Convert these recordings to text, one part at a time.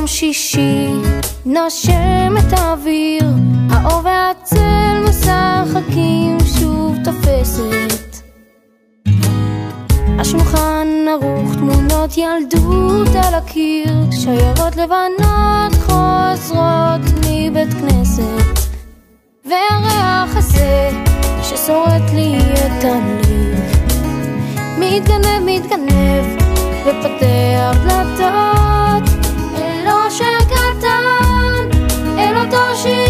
שישי נושם את האוויר, האור והצל משחקים, שוב תופסת השולחן ערוך, תמונות ילדות על הקיר, שיירות לבנות חוזרות מבית כנסת, והריח הזה ששורט לי את הלב מתגנב ופותח דלתות אל אושר קטן, אל אותו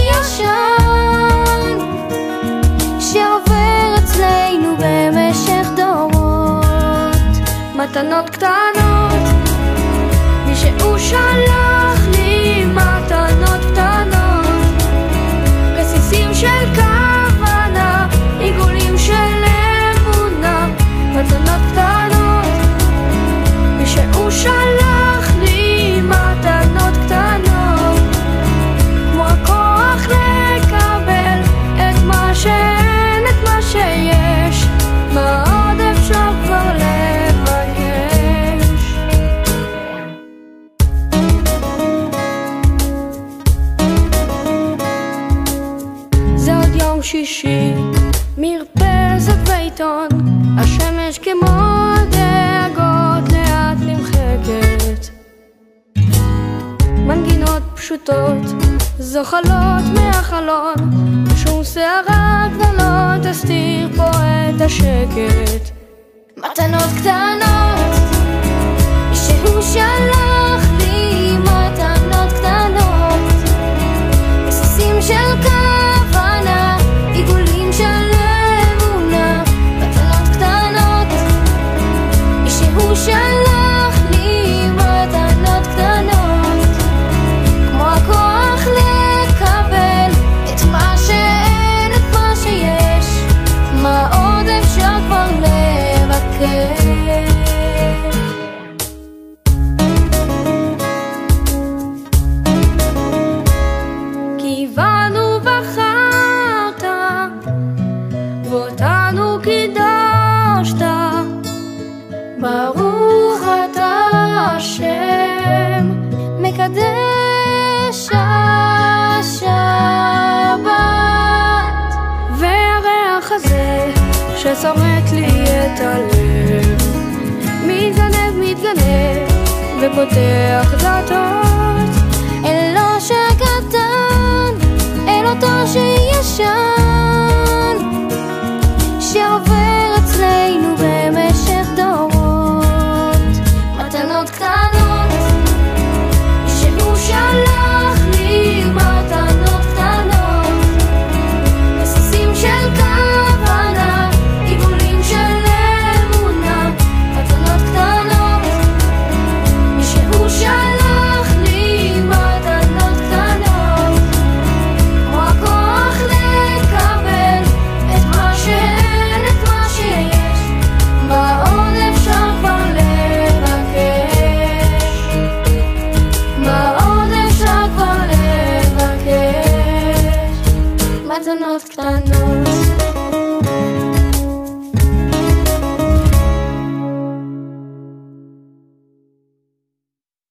שישן שעובר אצלנו במשך דורות. מתנות קטנות, מישהו שלח לי מתנות קטנות, רסיסים של כוונה, עיגולים של אמונה. מתנות קטנות, מישהו שלח לי מתנות קטנות, כמו הכוח לקבל את מה שאין, את מה שיש, מה עוד אפשר כבר לבקש. זה עוד יום שישי, מרפסת ועיתון, השמש כמו דאגות לאט נמחקת, מנגינות פשוטות זוחלות מהחלון, שום שערה כבר לא תסתיר פה את השקט. מתנות קטנות, שהוא שלח לי מתנות קטנות, רסיסים של כוונה, עיגולים של אמונה. מתנות קטנות, שהוא שלח לי מתנות קטנות, כמו הכוח לקבל את מה שאין, את מה שיש, מה עוד אפשר כבר לבקש. כי בנו בחרת ואותנו קידשת, ברוך אתה השם מקדש השבת. והריח הזה ששורט לי את הלב מתגנב ופותח דלתות אל אושר קטן, אל אותו שישן שעובר אצלנו במשך דורות. מתנות קטנות, שהוא שלח לי מתנות קטנות, רסיסים של כוונה, עיגולים של אמונה. מתנות קטנות, שהוא שלח לי מתנות קטנות, כמו הכוח לקבל את מה שאין, את מה שיש, מה עוד אפשר כבר לבקש, מה עוד אפשר כבר לבקש. מתנות קטנות.